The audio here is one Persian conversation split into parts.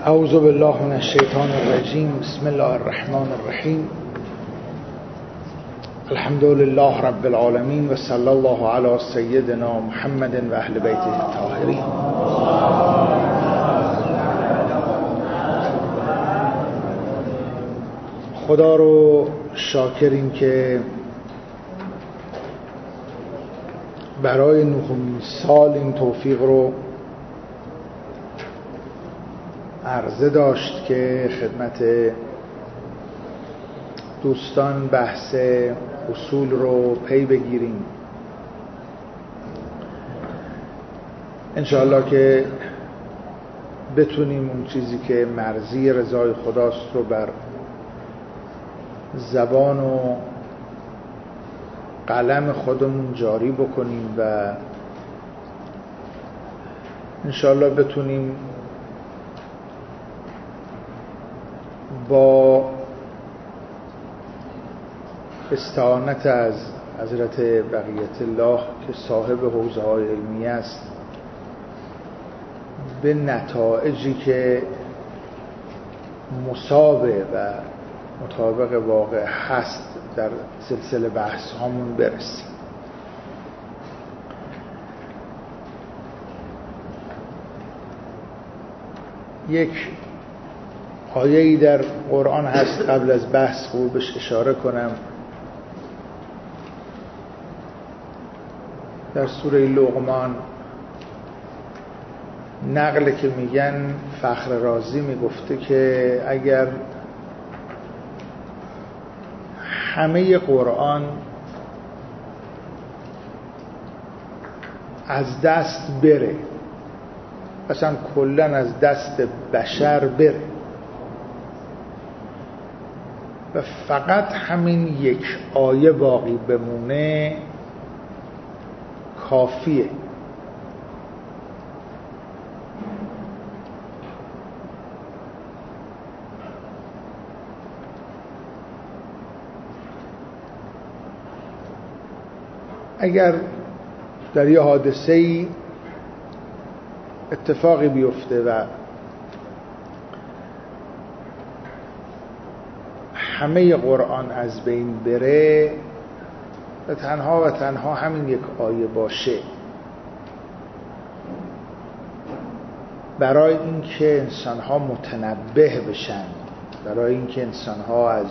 اعوذ بالله من الشیطان الرجیم. بسم الله الرحمن الرحیم. الحمد لله رب العالمین و صلی الله علی سیدنا محمد و اهل بیته الطاهرین. خدا رو شاکریم که برای نهمین سال این توفیق رو عرضه داشت که خدمت دوستان بحث اصول رو پی بگیریم. انشاءالله که بتونیم اون چیزی که مرضی رضای خداست رو بر زبان و قلم خودمون جاری بکنیم و انشاءالله بتونیم با استعانت از حضرت بقیت الله که صاحب حوزه های علمی است به نتایجی که مصابه و مطابق واقع هست در سلسله بحث هامون برسیم. یک آیه‌ای در قرآن هست، قبل از بحث خوب بهش اشاره کنم. در سوره لقمان نقله که میگن فخر رازی میگفته که اگر همه قرآن از دست بره، اصلا کلاً از دست بشر بره و فقط همین یک آیه باقی بمونه کافیه. اگر در یه حادثه‌ای اتفاقی بیفته و همه قرآن از بین بره و تنها همین یک آیه باشه، برای اینکه انسان‌ها متنبه بشن، برای اینکه انسان‌ها از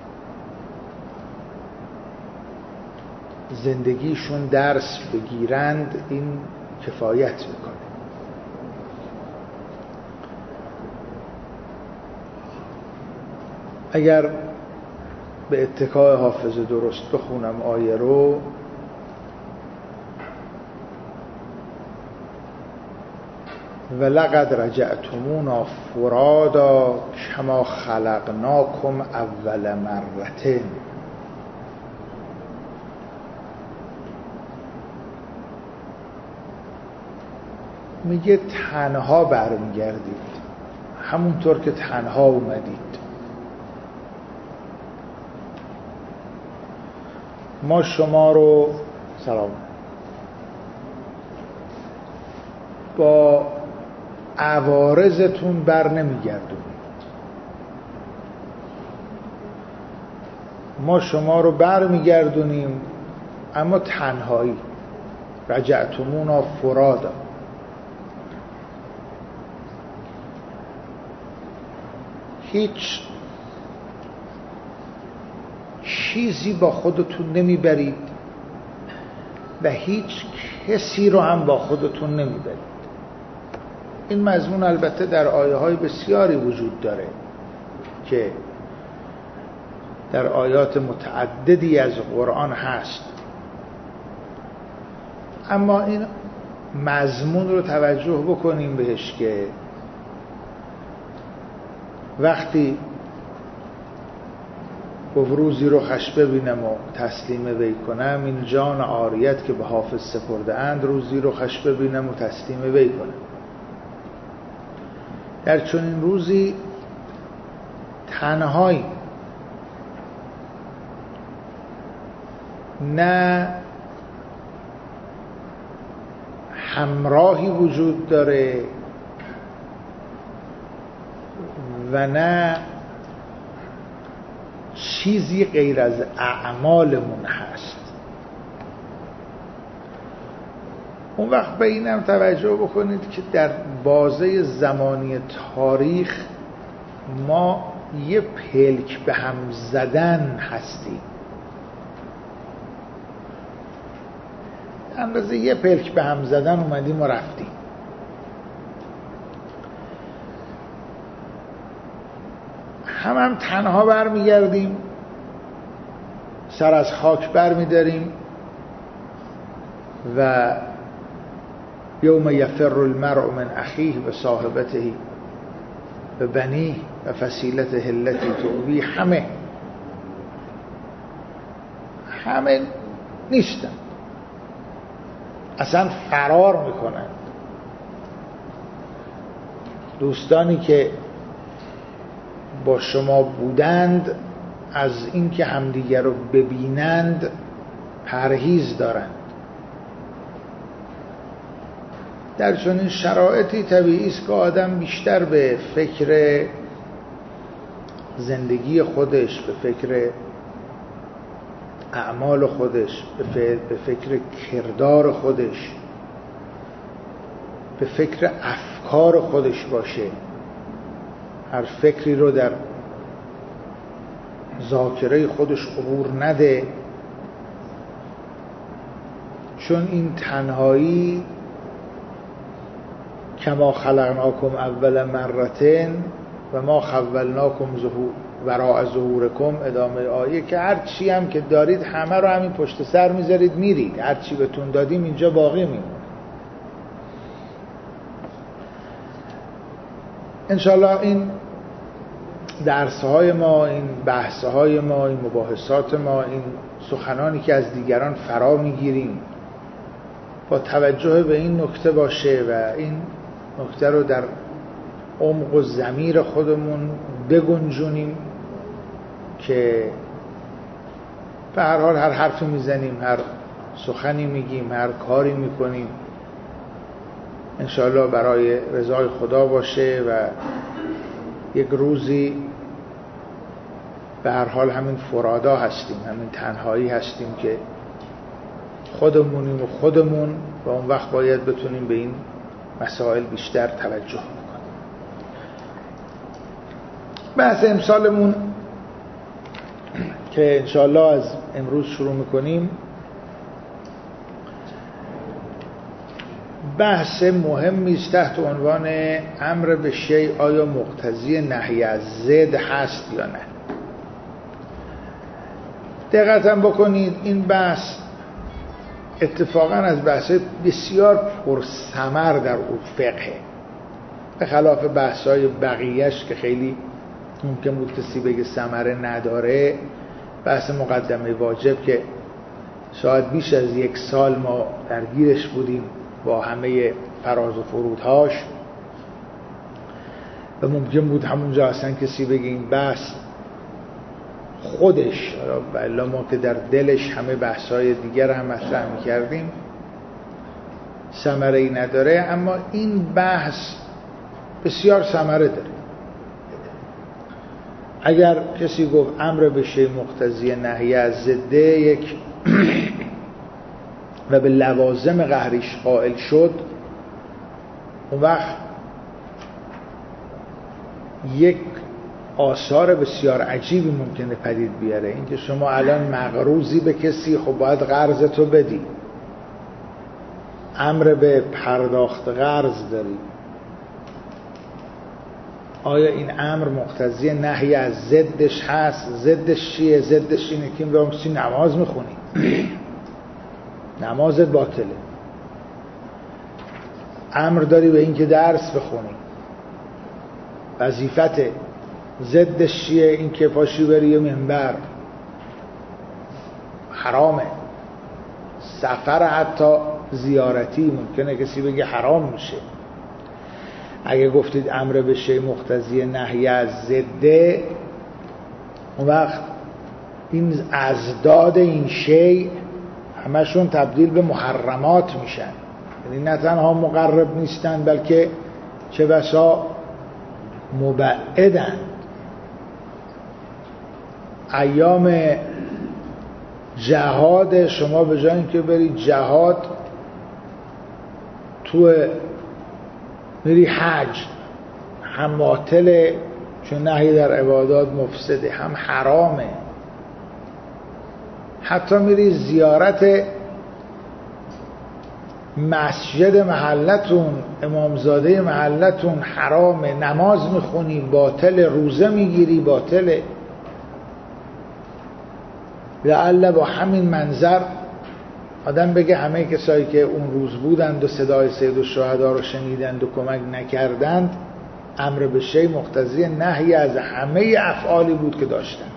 زندگیشون درس بگیرند، این کفایت میکنه. اگر به اتکای حافظ درست بخونم آیه رو، ولقد رجعتمونا فرادا کما خلقناکم اول مرة، میگه تنها برمیگردید، همونطور که تنها اومدید. ما شما رو با عوارضتون بر نمیگردونیم، ما شما رو بر میگردونیم اما تنهایی. رجعتمونا فرادا، هیچ چیزی با خودتون نمیبرید و هیچ کسی رو هم با خودتون نمیبرید. این مضمون البته در آیه های بسیاری وجود داره که در آیات متعددی از قرآن هست، اما این مضمون رو توجه بکنیم بهش که وقتی روزی رو خش ببینم و تسلیم وی کنم، این جان عاریت که به حافظ سپرده اند، روزی رو خش ببینم و تسلیم وی کنم. در چنین روزی تنهایی، نه همراهی وجود داره و نه چیزی غیر از اعمالمون هست. اون وقت به اینم توجه بکنید که در بازه زمانی تاریخ ما یه پلک به هم زدن هستیم. اندازه یه پلک به هم زدن اومدیم و رفتیم. هم تنها برمیگردیم، سر از خاک برمیداریم و یوم یفر المرء من اخیه و صاحبته و بنیه و فصیلته التی تؤویه. همه نیستن، اصلا فرار میکنن. دوستانی که با شما بودند از اینکه همدیگر رو ببینند پرهیز دارند. در چنین شرایطی طبیعی است که آدم بیشتر به فکر زندگی خودش، به فکر اعمال خودش، به فکر کردار خودش، به فکر افکار خودش باشه. هر فکری رو در ذاکره خودش عبور نده، چون این تنهایی کما خلقناکم اول مرتين و ما خولناکم وراء ظهورکم، ادامه آیه، که هر چی هم که دارید همه رو همین پشت سر میذارید میرید، هر چی بهتون دادیم اینجا باقی میمونه. انشالله این درسهای ما، این بحثهای ما، این مباحثات ما، این سخنانی که از دیگران فرا میگیریم با توجه به این نکته باشه و این نکته رو در عمق و ضمیر خودمون بگنجونیم که به هر حال هر حرفی میزنیم، هر سخنی میگیم، هر کاری میکنیم انشاءالله برای رضای خدا باشه و یک روزی به هر حال همین فرادا هستیم، همین تنهایی هستیم که خودمونیم و خودمون، و اون وقت باید بتونیم به این مسائل بیشتر توجه بکنیم. بحث امسالمون که انشاءالله از امروز شروع میکنیم بحث مهمی است تحت عنوان امر به شیء آیا مقتضی نهی از ضد هست یا نه. دقت بکنید این بحث اتفاقا از بحث بسیار پرثمر در فقه، به خلاف بحث‌های بقیه‌اش که خیلی ممکن بود کسی بگه ثمره نداره. بحث مقدمه واجب که شاید بیش از 1 سال ما درگیرش بودیم با همه فراز و فرودهاش و ممکن بود همونجا اصلا کسی بگه این بحث خودش، بله ما که در دلش همه بحث‌های دیگر هم مطرح می‌کردیم، ثمره‌ای نداره. اما این بحث بسیار ثمره داره. اگر کسی گفت امر به شیء مقتضی نهی از ضده یک و به لوازم قهریش قائل شد، اون وقت یک آثار بسیار عجیبی ممکنه پدید بیاره. اینکه شما الان مقروضی به کسی، خب باید قرضتو بدی، امر به پرداخت قرض داری، آیا این امر مقتضی نهی از ضدش هست؟ ضدش چیه؟ ضدش اینه که میگم سی نماز میخونی نمازت باطله، امر داری به این که درس بخونی، وظیفته. ضدش چیه؟ این که پاشی بری یه منبر، حرامه. سفر حتی زیارتی ممکنه کسی بگه حرام میشه. اگه گفتید امر به شیء مقتضی نهی از ضده، اون وقت این ازداد این شیء همشون تبدیل به محرمات میشن. یعنی نه تنها مقرب نیستن بلکه چه بسا مبعدند. ایام جهاد شما به جای اینکه برید جهاد تو میری حج، هم باطله چون نهی در عبادات مفسده، هم حرامه. حتی میری زیارت مسجد محلتون، امامزاده محلتون حرامه، نماز میخونی باطله، روزه میگیری باطله. لعل با همین منظر آدم بگه همه کسایی که اون روز بودند و صدای سید الشهدا رو شنیدند و کمک نکردند، امر به شیء مقتضی نهی از همه افعالی بود که داشتند.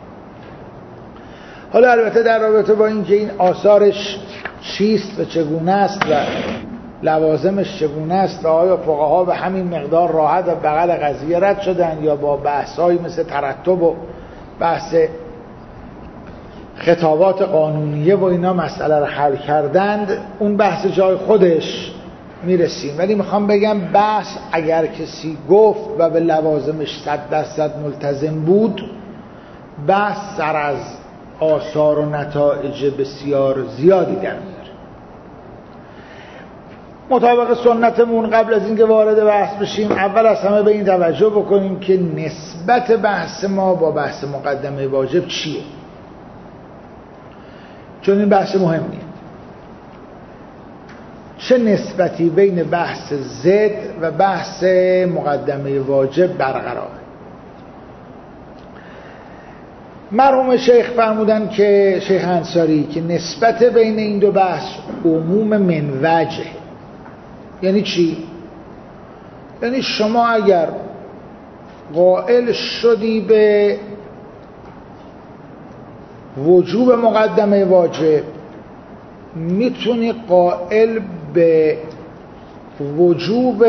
حالا البته در رابطه با اینکه این آثارش چیست و چگونه است و لوازمش چگونه است و آیا فقها به همین مقدار راحت و بغل قضیه رد شدند یا با بحث‌هایی مثل ترتب و بحث خطابات قانونیه و اینا مسئله رو حل کردند، اون بحث جای خودش میرسیم. ولی میخوام بگم بحث اگر کسی گفت و به لوازمش 100% ملتزم بود، بحث سر از آثار و نتایج بسیار زیادی در میاره. مطابق سنتمون قبل از اینکه وارد بحث بشیم اول از همه به این توجه بکنیم که نسبت بحث ما با بحث مقدمه واجب چیه، چون این بحث مهمیه. چه نسبتی بین بحث ضد و بحث مقدمه واجب برقراره؟ مرحوم شیخ فرمودن که شیخ انصاری که نسبت بین این دو بحث عموم من وجه. یعنی چی؟ یعنی شما اگر قائل شدی به وجوب مقدمه واجب، میتونی قائل به وجوب،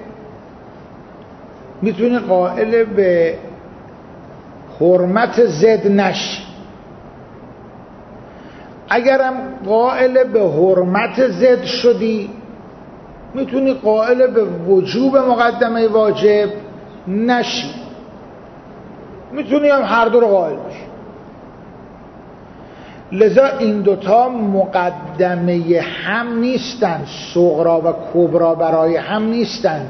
میتونی قائل به حرمت ضد نشی. اگرم قائل به حرمت ضد شدی، میتونی قائل به وجوب مقدمه واجب نشی. میتونی هم هر دو رو قائل باشی. لذا این دوتا مقدمه هم نیستند، صغرا و کبرا برای هم نیستند.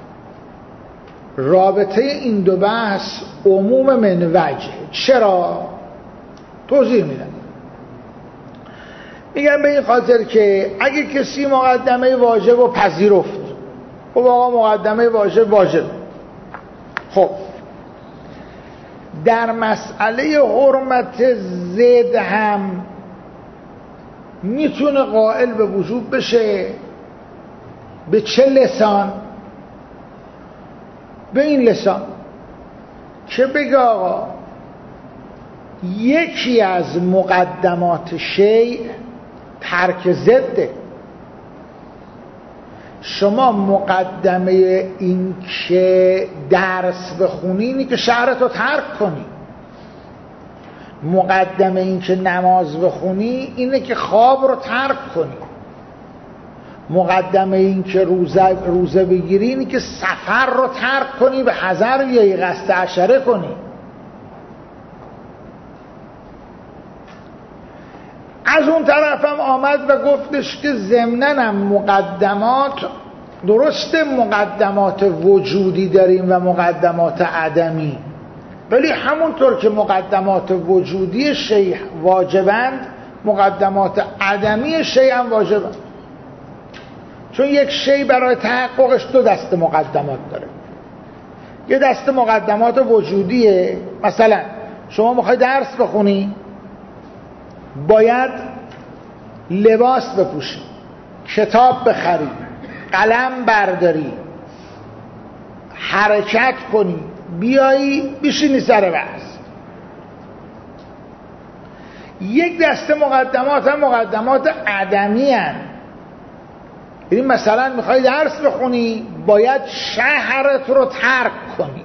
رابطه این دو بحث عموم من وجه. چرا؟ توضیح میدم. میگم به این خاطر که اگه کسی مقدمه واجب رو پذیرفت، خب آقا مقدمه واجب واجب، خب در مسئله حرمت ضد هم میتونه قائل به وجوب بشه. به چه لسان؟ به این لسان که بگه آقا یکی از مقدمات شیء ترک ضده. شما مقدمه این که درس بخونی اینی که شهرتو ترک کنی، مقدمه این که نماز بخونی اینه که خواب رو ترک کنی، مقدمه این که روزه بگیری اینی که سفر رو ترک کنی، به حضر یا قصد عشره کنی. از اون طرفم آمد و گفتش که ضمناً مقدمات، درسته مقدمات وجودی داریم و مقدمات عدمی، ولی همونطور که مقدمات وجودی شیء واجبند، مقدمات عدمی شیء هم واجبند. چون یک شیء برای تحققش دو دسته مقدمات داره. یه دسته مقدمات وجودیه، مثلا شما میخوای درس بخونی باید لباس بپوشی، کتاب بخری، قلم برداری، حرکت کنی، بیایی بشینی سر بحث. یک دسته مقدمات هم مقدمات عدمی هستند. یعنی مثلا میخوای درس بخونی باید شهرت رو ترک کنی،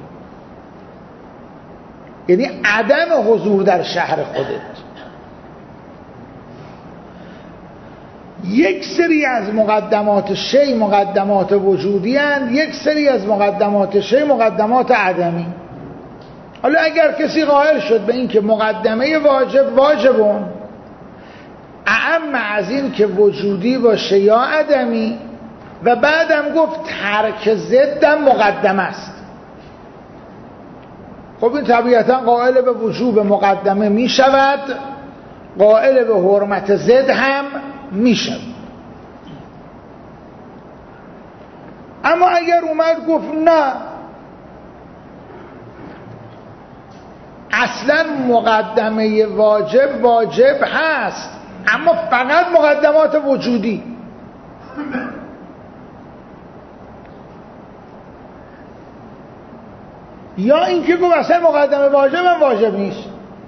یعنی عدم حضور در شهر خودت. یک سری از مقدمات شی مقدمات وجودی هستند، یک سری از مقدمات شی مقدمات عدمی. حالا اگر کسی قائل شد به این که مقدمه واجب واجبون اعم از این که وجودی باشه یا عدمی، و بعدم گفت ترک ضدم مقدمه است، خب این طبیعتا قائل به وجوب مقدمه می شود، قائل به حرمت ضد هم می شود. اما اگر اومد گفت نه، اصلا مقدمه واجب واجب هست اما فقط مقدمات وجودی، یا اینکه گفت اصلا مقدمه واجب هم واجب نیست،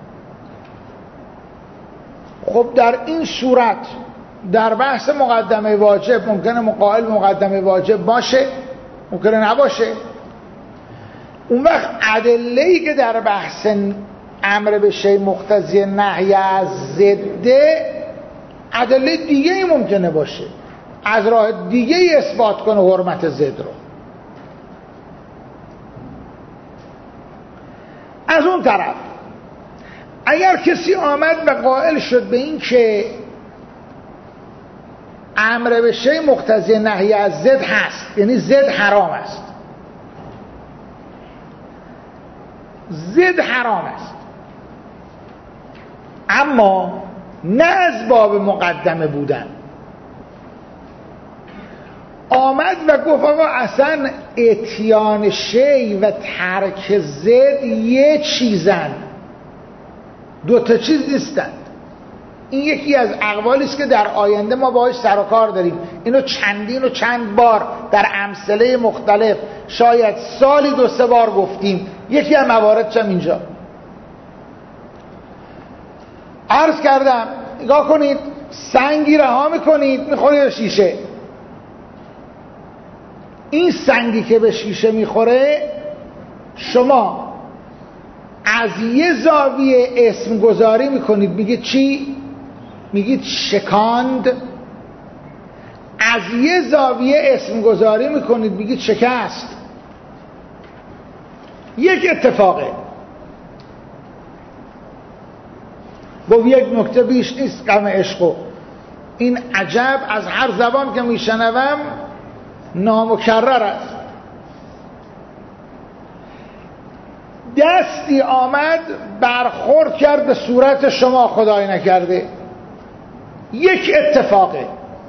خب در این صورت در بحث مقدمه واجب ممکنه قائل مقدمه واجب باشه، ممکنه نباشه. اون وقت ادله‌ای که در بحث امر به شیء مقتضی نهی از ضده، ادله دیگه ای ممکنه باشه، از راه دیگه ای اثبات کنه حرمت ضد رو. از اون طرف اگر کسی آمد و قائل شد به این که امر به شیء مقتضی نهی از ضد هست، یعنی ضد حرام است، ضد حرام است، اما نه از باب مقدمه بودن، آمد و گفت آقا اصلا اتیان شی و ترک ضد یه چیزن، دوتا چیز نیستند. این یکی از اقوالی است که در آینده ما باهاش سر و کار داریم، اینو چندین و چند بار در امثله مختلف شاید سالی 2-3 بار گفتیم. یکی از مواردش هم اینجا عرض کردم، نگاه کنید سنگی رها میکنید میخوره به شیشه، این سنگی که به شیشه میخوره شما از یه زاویه اسم گذاری میکنید، میگید چی؟ میگید شکاند. از یه زاویه اسم گذاری میکنید میگید شکست. یک اتفاقه. با یک نکته بیش نیست غم عشقو، این عجب از هر زبان که میشنوم نامکرر است. دستی آمد برخورد کرد به صورت شما، خدای نکرده، یک اتفاقه،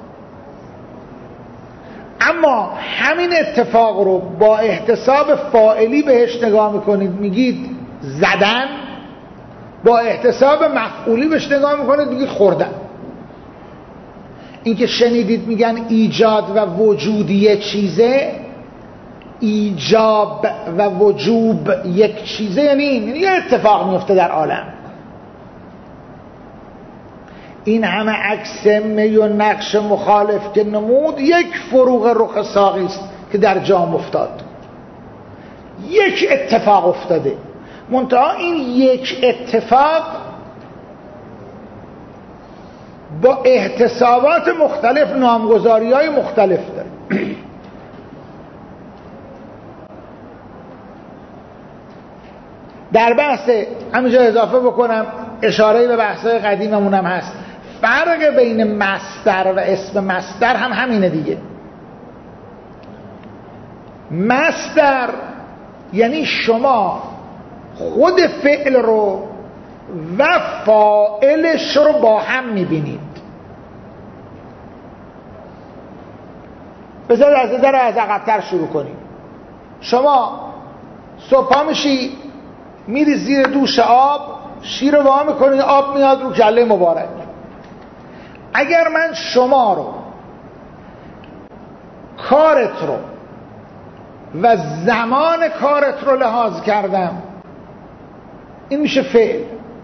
اما همین اتفاق رو با احتساب فاعلی بهش نگاه میکنید میگید زدن، با احتساب مفعولی بهش نگاه میکنید میگید خوردن. این که شنیدید میگن ایجاد و وجود یک چیزه، ایجاب و وجوب یک چیزه، یعنی یه اتفاق میفته در عالم. این همه عکس می و نقش مخالف که نمود، یک فروغ رخ ساقی است که در جام افتاد. یک اتفاق افتاده، منتها این یک اتفاق با احتسابات مختلف نامگذاری‌های مختلف داره. در بحث همینجا اضافه بکنم، اشاره به بحث‌های قدیممون هم هست، فرق بین مصدر و اسم مصدر هم همینه دیگه. مصدر یعنی شما خود فعل رو و فاعلش رو با هم میبینید. بذارید از عقب‌تر شروع کنیم. شما صبح میشی میری زیر دوش آب، شیر رو وا میکنید، آب میاد رو کله مبارک. اگر من شما رو، کارت رو و زمان کارت رو لحاظ کردم، این میشه فعل.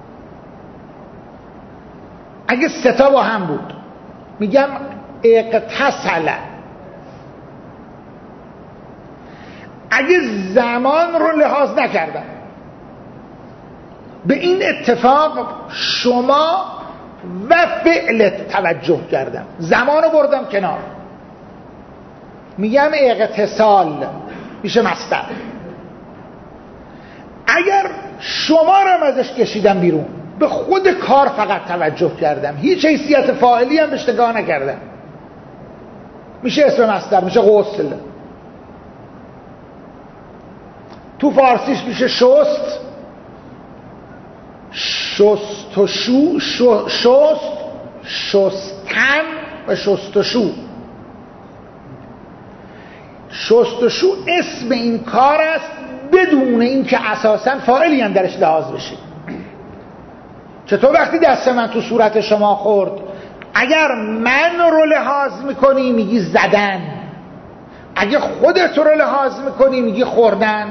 اگه 3 تا با هم بود میگم اغتسل. اگه زمان رو لحاظ نکردم، به این اتفاق شما و فعلت توجه کردم، زمانو بردم کنار، میگم اغتسال میشه مصدر. اگر شما رو ازش کشیدم بیرون، به خود کار فقط توجه کردم، هیچ حیثیت فاعلی هم بهش نگاه نکردم، میشه اسم مصدر، میشه غسل. تو فارسیش میشه شست، شستشو، شست، شستن و شستشو. شستشو اسم این کار است بدون اینکه اساساً فاعلی هم درش لحاظ بشه. چطور وقتی دست من تو صورت شما خورد، اگر من رو لحاظ میکنی میگی زدن، اگه خودت رو لحاظ میکنی میگی خوردن.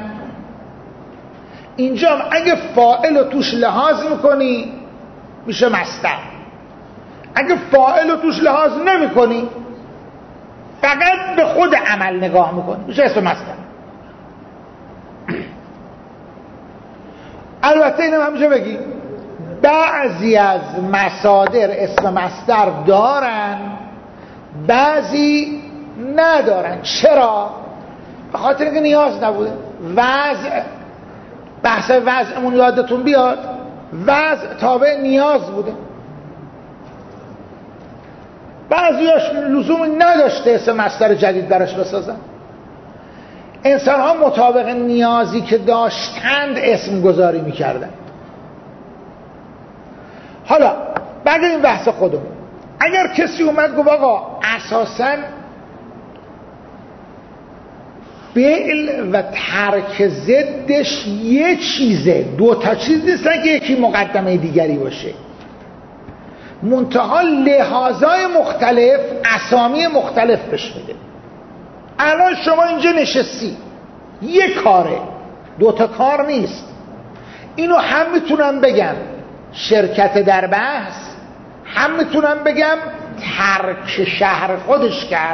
اینجا اگه فاعل رو توش لحاظ میکنی میشه مصدر، اگه فاعل رو توش لحاظ نمیکنی فقط به خود عمل نگاه میکنی میشه اسم مصدر. البته اینم همیشه بگی بعضی از مصادر اسم مصدر دارن، بعضی ندارن. چرا؟ به خاطر اینکه نیاز نبوده. وضع، بحث وضعمون یادتون بیاد، وضع تابع نیاز بوده. بعضیاش لزومی نداشته اسم مصدر جدید براش بسازن. انسان ها مطابق نیازی که داشتند اسم گذاری میکردن. حالا بعد این بحث خودمون، اگر کسی اومد گفت آقا اساساً فعل و ترک ضدش یه چیزه، دو تا چیز نیستن که یکی مقدمه دیگری باشه، منتها لحاظای مختلف اسامی مختلف بهش میده. الان شما اینجا نشستی، یه کاره، دو تا کار نیست. اینو هم میتونم بگم شرکت در بحث، هم میتونم بگم ترک شهر خودش کرد.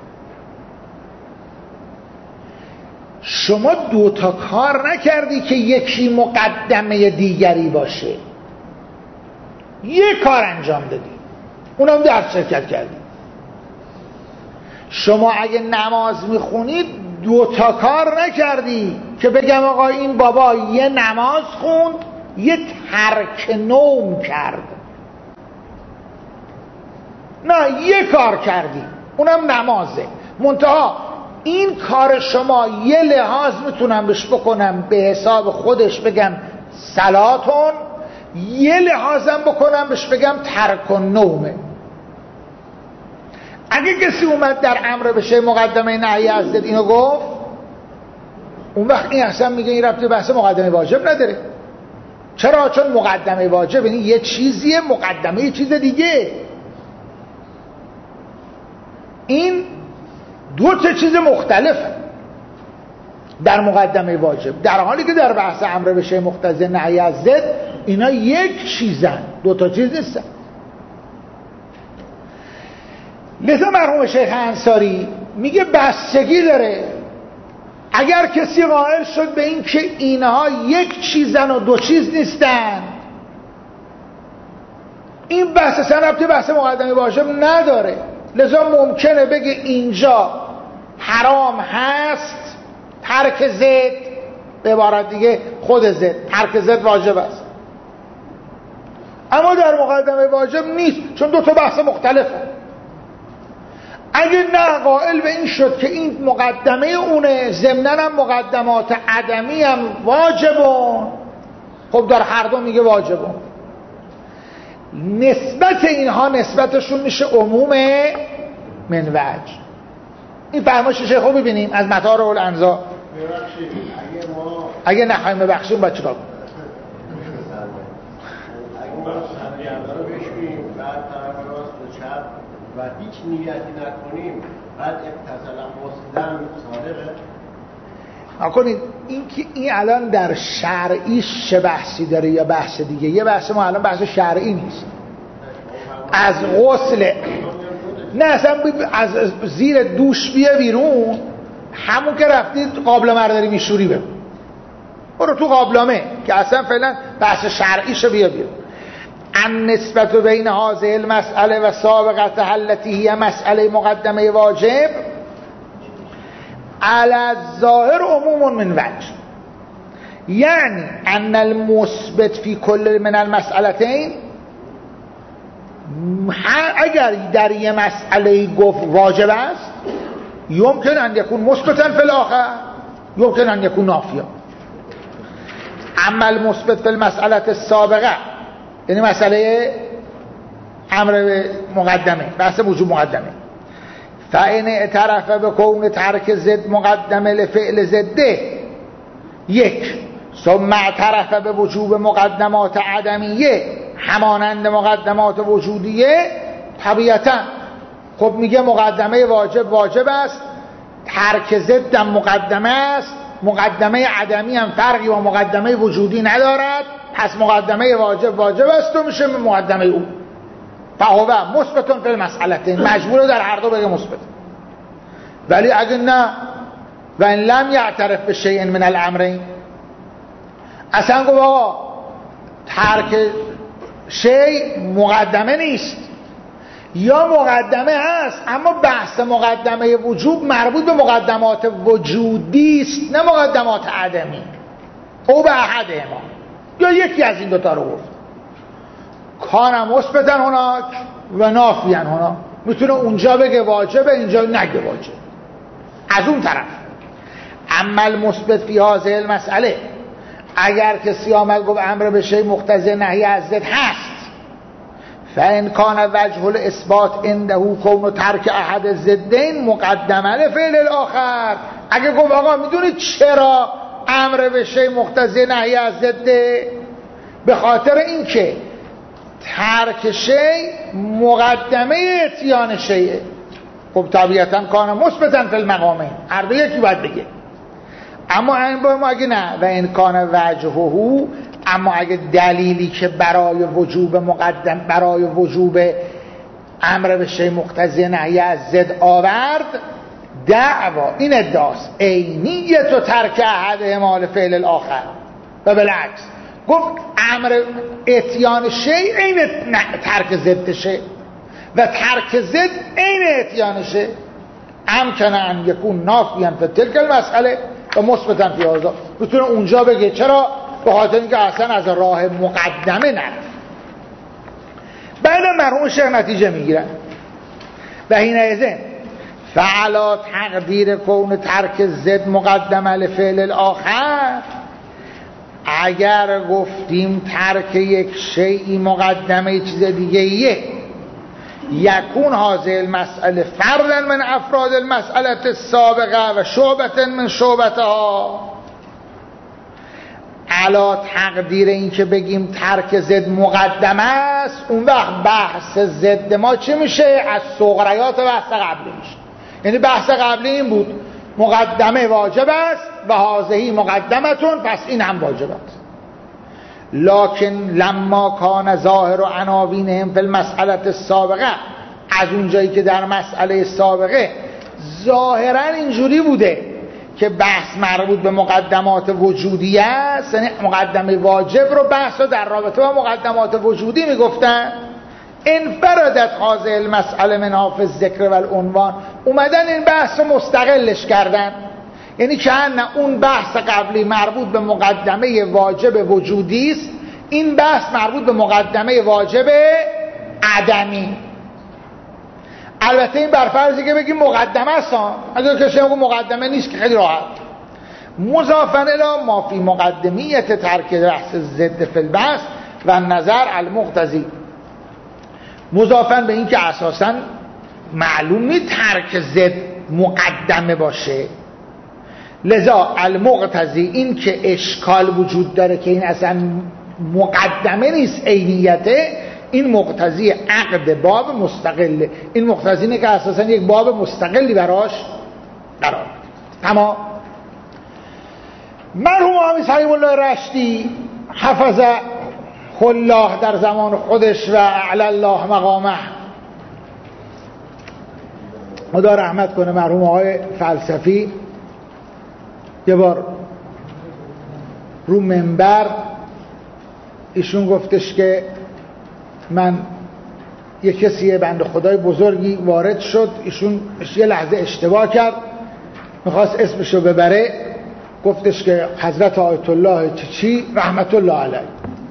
شما دو تا کار نکردی که یکی مقدمه دیگری باشه، یه کار انجام دادی، اونم در شرکت کردی. شما اگه نماز میخونید دو تا کار نکردی که بگم آقا این بابا یه نماز خوند یه ترک نوم کرد، نه یه کار کردی اونم نمازه. منتها این کار شما یه لحاظ میتونم بهش بکنم به حساب خودش بگم صلاتون، یه لحاظم بکنم بهش بگم ترک نومه. اگه کسی اومد در امر بشه مقدمه نهی از ضد اینو گفت، اون وقت این اصلا میگه این ربطی بحث مقدمه واجب نداره. چرا؟ چون مقدمه واجب یعنی یه چیزیه، مقدمه یه چیز دیگه. این دو تا چیز مختلفه در مقدمه واجب، در حالی که در بحث امر بشه مقتضی نهی از ضد اینا یک چیزن، دو تا چیز نیستن. لذا مرحوم شیخ انصاری میگه بستگی داره. اگر کسی قائل شد به این که اینها یک چیزن و دو چیز نیستن، این بحث اصلا بحث مقدمه واجب نداره. لذا ممکنه بگه اینجا حرام هست ترک ضد، به عبارت دیگه خود ضد، ترک ضد واجب است، اما در مقدمه واجب نیست، چون دو تا بحث مختلفه. اگه نه قائل به این شد که این مقدمه اونه، ضمناً هم مقدمات عدمی هم واجبون، خب در هر دو میگه واجبون. نسبت اینها نسبتشون میشه عموم من وجه. این فرمایش شیخ رو ببینیم از مطار الانزا. اگه نخواهیم ببخشیم باید چیکار کنیم؟ اگه ما سرگرده رو بشویم بعد طرف راست و چپ و هیچ نیتی نکنیم بعد اتصالا مصدم صادقه؟ نکنید این الان در شرعیش چه بحثی داره یا بحث دیگه؟ یه بحث ما الان بحث شرعی نیست. از غسل نه اصلا از زیر دوش بیا بیرون، همون که رفتید قابلمه رو داری میشوری برو تو قابلمه که اصلا فعلا بحث شرعیشو بیا بیرون. النسبت بین هذه المسئله و سابقتها التي هي مسئله مقدمه واجب على الظاهر عموم من وجه، یعنی ان المثبت فی کل من المسئلتین، اگر در یه مسئله گفت واجب است یمکن ان یکون مثبتا فی الاخر یمکن ان یکون نافیا. اما المثبت فی المسئله السابقه، یعنی مسئله امر مقدمه، بحث وجوب مقدمه، فإن اعترف بكون ترک زد مقدمه لفعل زده یک، ثم اعترف به وجوب مقدمات عدمیه همانند مقدمات وجودیه، طبیعتا خب میگه مقدمه واجب است، ترک زد هم مقدمه است، مقدمه عدمی هم فرقی با مقدمه وجودی ندارد، پس مقدمه واجب است و میشه مقدمه او، فهو مثبت فی المسئلتین، مجبوره در هر دو بگه مثبت. ولی اگه نه و ان لم یعترف به شیء من الامرین، اصلا گفت آقا ترک شیء مقدمه نیست یا مقدمه هست اما بحث مقدمه وجوب مربوط به مقدمات وجودی است نه مقدمات عدمی، او به احدهما یا یکی از این دوتا رو گفت، کان مثبتا هناک و نافیا هناک، میتونه اونجا بگه واجبه اینجا نگه واجب. از اون طرف اما المثبت فی هذه المسئله، اگر کسی آمد گفت امر به شیء مقتضی نهی از ضد هست، فان کان وجه الاثبات عنده کون ترک احد الضدین مقدمه لفعل الاخر، اگه گفت آقا میدونید چرا امر به شیء مقتضی نهی از ضده؟ به خاطر اینکه ترک شیء مقدمه اتیان شیء. خب طبیعتا کان مثبتا فی المقامین، هر دو یکی باید بگه. اما اگه نه و این کان وجهه، اما اگه دلیلی که برای وجوب امر به شیء مقتضی نهی از ضد آورد، دعوا این ادعاست عینیت و ترک احدهما لفعل الاخر، و بالعکس گفت امر اتیان شیء عین ترک ضدشه و ترک ضد عین اتیان شیء، امکن ان یکون نافیا فی تلک المسئله و مثبتا فی هذا، میتونه اونجا بگه چرا؟ به خاطر اینکه اصلا از راه مقدمه نرفت. بعد مرحوم شیخ نتیجه میگیرن و حینئذ فعلا تقدیر کون ترک زد مقدمه لفعل الاخر، اگر گفتیم ترک یک شیئی مقدمه چیز دیگه یکون هذه المسئله فردا من افراد المسئله السابقه و شعبة من شعبتها، علا تقدیر این که بگیم ترک زد مقدمه است، اون وقت بحث زد ما چی میشه؟ از صغریات بحث قبلی میشه. یعنی بحث قبلی این بود مقدمه واجب است و هذه مقدمتون، پس این هم واجب است. لکن لما کان ظاهر و عناوینهم فی المسئله السابقه، از اونجایی که در مسئله سابقه ظاهرا اینجوری بوده که بحث مربوط به مقدمات وجودی است، یعنی مقدمه واجب رو بحث رو در رابطه با مقدمات وجودی میگفتن، انفردت هذه المسئله من حیث الذکر والعنوان، اومدن این بحث رو مستقلش کردن، یعنی که اون بحث قبلی مربوط به مقدمه واجب وجودی است، این بحث مربوط به مقدمه واجب عدمی. البته این برفرضی که بگیم مقدمه است، اگر کسی بگه مقدمه نیست که خیلی راحت. مضافاً الی ما فی مقدمیت ترک بحث ضد فی البحث و نظر المقتضی، مضافاً به این که اساساً معلوم نیست ترک ضد مقدمه باشه، لذا المقتضی این که اشکال وجود داره که این اصلا مقدمه نیست عینیته، این مقتضی عقد باب مستقله، این مقتضی اینه که اساسا یک باب مستقلی براش قرار بده. اما مرحوم آقای سلیم الله رشدی حفظ الله در زمان خودش و اعلی الله مقامه، خدا رحمت کنه، مرحوم آقای فلسفی یه بار رو منبر ایشون گفتش که من یه کسی بنده خدای بزرگی وارد شد، ایشون یه لحظه اشتباه کرد، میخواست اسمشو ببره، گفتش که حضرت آیت الله چی رحمت الله علیه.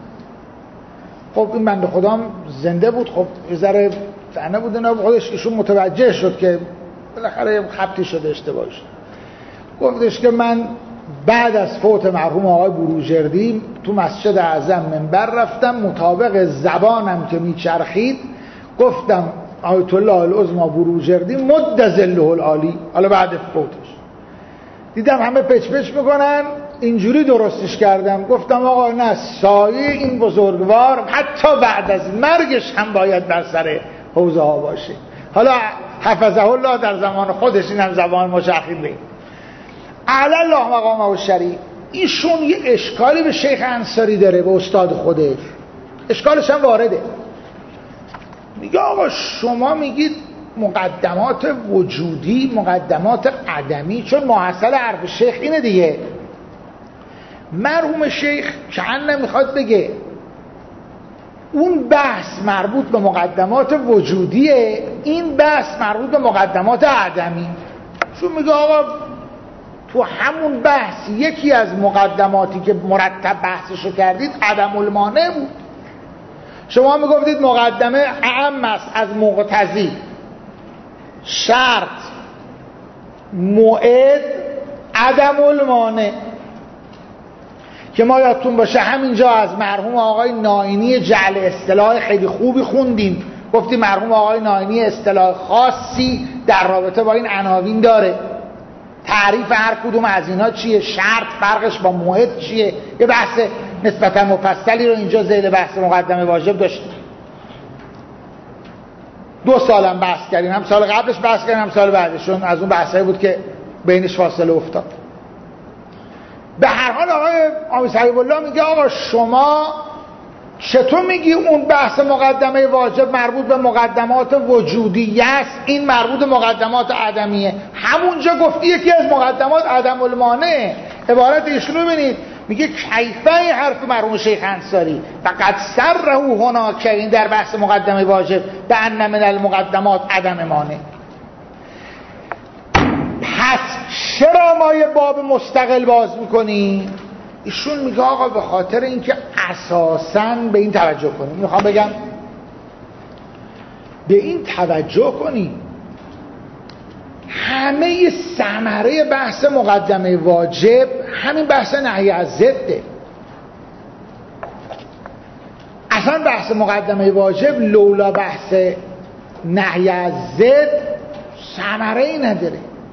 خب این بنده خدا هم زنده بود، خب یه ذره طعنه بود، نه خودش ایشون متوجه شد که بالاخره خبطی شده، اشتباه شد. گفتش که من بعد از فوت مرحوم آقای بروجردی تو مسجد اعظم منبر رفتم، مطابق زبانم که میچرخید گفتم آیت الله العظمی بروجردی مد ظله العالی. حالا بعد فوتش دیدم همه پچ پچ میکنن، اینجوری درستش کردم، گفتم آقا نه، سایه این بزرگوار حتی بعد از مرگش هم باید بر سر حوزه ها باشه. حالا حفظه الله در زمان خودش، این هم زبان مشخص بید اعلی الله مقامه و شریف. ایشون یه اشکالی به شیخ انصاری داره، به استاد خودش اشکالش هم وارده. میگه آقا شما میگید مقدمات وجودی، مقدمات عدمی، چون محصل حرف شیخ اینه دیگه. مرحوم شیخ چند نمیخواد بگه اون بحث مربوط به مقدمات وجودیه، این بحث مربوط به مقدمات عدمی. چون میگه آقا تو همون بحث یکی از مقدماتی که مرتب بحثشو کردید عدم المانع بود. شما میگفتید مقدمه اعم است از مقتضی، شرط، موعد، عدم المانع، که ما یادتون باشه همینجا از مرحوم آقای ناینی جعل اصطلاح خیلی خوبی خوندیم. گفتیم مرحوم آقای ناینی اصطلاح خاصی در رابطه با این عناوین داره، تعریف هر کدوم از اینا چیه، شرط فرقش با موعد چیه. یه بحث نسبتا مفصلی رو اینجا ذیل بحث مقدمه واجب داشتیم. 2 سالم بحث کردیم، هم سال قبلش بحث کردیم هم سال بعدشون، از اون بحثایی بود که بینش فاصله افتاد. به هر حال آقای آمیز حبیب الله میگه آقا شما چطور میگی اون بحث مقدمه واجب مربوط به مقدمات وجودی است، این مربوط به مقدمات عدمیه؟ همونجا گفتی یکی از مقدمات عدم المانع. عبارت ایشون رو ببینید، میگه کیفه حرف مرحوم شیخ انصاری فقط سره هناک، این در بحث مقدمه واجب به ان من المقدمات عدم مانع. پس چرا ما یه باب مستقل باز میکنیم؟ ایشون میگه آقا به خاطر اینکه اساساً به این توجه کنیم. میخوام بگم به این توجه کنیم همه ثمره بحث مقدمه واجب همین بحث نهی از ضده. اصلا بحث مقدمه واجب لولا بحث نهی از ضد ثمره ای نداره.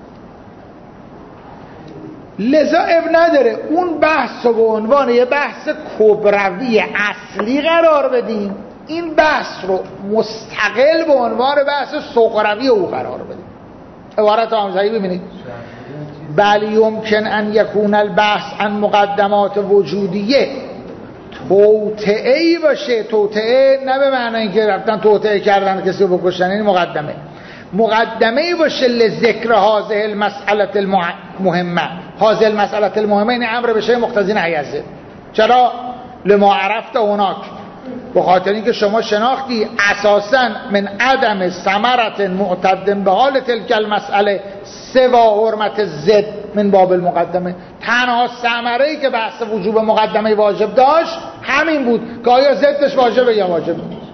لذا اب نداره اون بحث رو به عنوان یه بحث کبروی اصلی قرار بدیم، این بحث رو مستقل به عنوان بحث صغروی او قرار بدیم. عبارت آموزهی ببینید، بل یمکن ان یکون البحث عن مقدمات وجودیه توطئه‌ای باشه. توطئه نه به معنی اینکه رفتن توطئه کردن کسی رو بکشن، این مقدمه‌ای باشه لذکر هذه المسئله المهمه. هذه المسئله المهمه این امر به شیء مقتضی نهی از ضد. چرا؟ لما عرفت هناک، به خاطر اینکه شما شناختی اساسا من عدم ثمره معتد به حال تلک المسئله سوا حرمت ضد من باب المقدمه. تنها ثمره‌ای که بحث وجوب مقدمه واجب داشت همین بود که آیا ضدش واجبه یا واجب نیست.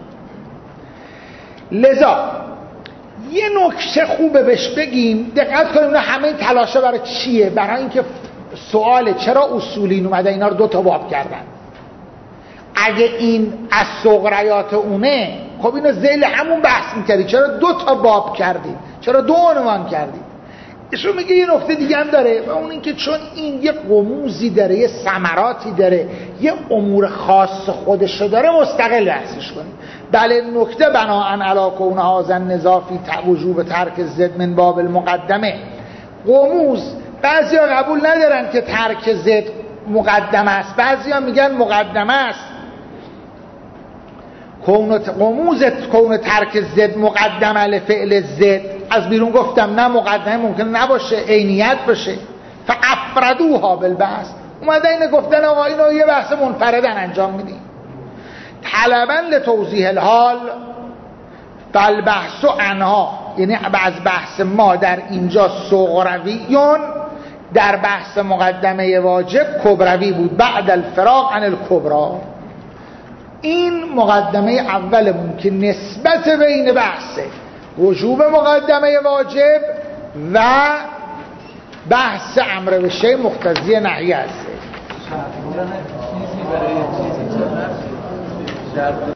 لذا یه نکته خوبه بهش بگیم، دقت کنیم. همه این تلاشه برای چیه؟ برای اینکه سواله چرا اصولین اومده اینا رو 2 تا باب کردن. اگه این از صغریات اونه، خب اینو ذیل همون بحث میکردی، چرا 2 تا باب کردید؟ چرا 2 عنوان کردید؟ ایشون میگه یه نکته دیگه هم داره و اون اینکه چون این یه قموزی داره، یه ثمراتی داره، یه امور خاص خودشو داره، مستقل بحثش کنیم. بله نکته بناءً علی کون هذا النزاع فی وجوب ترک ضد من باب المقدمه. قموز بعضیا قبول ندارن که ترک ضد مقدمه است، بعضیا میگن مقدمه است. کون ترک ضد مقدمه لفعل ضد، از بیرون گفتم نه مقدمه ممکنه نباشه، عینیت باشه. فافردوها بالبحث، اومده اینه گفتن آقا اینو یه بحث منفردن انجام میدیم. طلبا لتوضیح الحال فالبحث عنها، یعنی از بحث ما در اینجا صغرویون، در بحث مقدمه واجب کبروی بود، بعد الفراق عن الکبرا. این مقدمه اولمون که نسبت بین بحث وجوب مقدمه واجب و بحث امر به شیء مقتضی نهی است.